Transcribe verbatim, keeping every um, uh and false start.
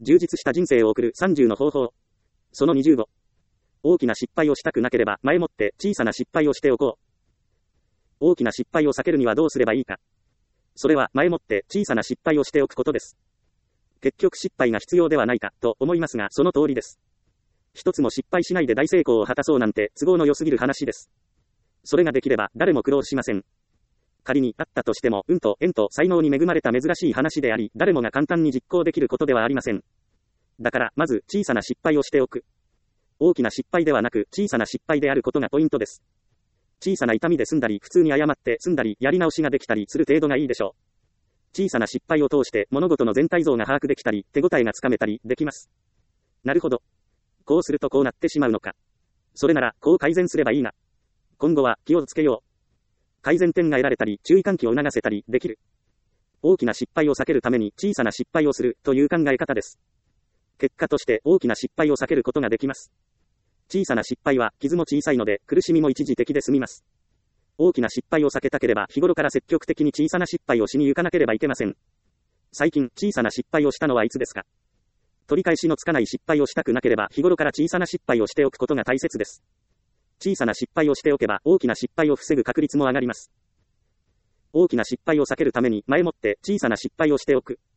充実した人生を送るさんじゅうの方法。そのにじゅうご。大きな失敗をしたくなければ前もって小さな失敗をしておこう。大きな失敗を避けるにはどうすればいいか。それは前もって小さな失敗をしておくことです。結局失敗が必要ではないかと思いますが、その通りです。一つも失敗しないで大成功を果たそうなんて都合の良すぎる話です。それができれば誰も苦労しません。仮にあったとしても運と縁と才能に恵まれた珍しい話であり、誰もが簡単に実行できることではありません。だからまず小さな失敗をしておく。大きな失敗ではなく小さな失敗であることがポイントです。小さな痛みで済んだり、普通に謝って済んだり、やり直しができたりする程度がいいでしょう。小さな失敗を通して物事の全体像が把握できたり、手応えがつかめたりできます。なるほど。こうするとこうなってしまうのか。それならこう改善すればいいが。今後は気をつけよう。改善点が得られたり、注意喚起を促せたりできる。大きな失敗を避けるために小さな失敗をするという考え方です。結果として大きな失敗を避けることができます。小さな失敗は傷も小さいので苦しみも一時的で済みます。大きな失敗を避けたければ日頃から積極的に小さな失敗をしに行かなければいけません。最近小さな失敗をしたのはいつですか？取り返しのつかない失敗をしたくなければ日頃から小さな失敗をしておくことが大切です。小さな失敗をしておけば大きな失敗を防ぐ確率も上がります。大きな失敗を避けるために前もって小さな失敗をしておく。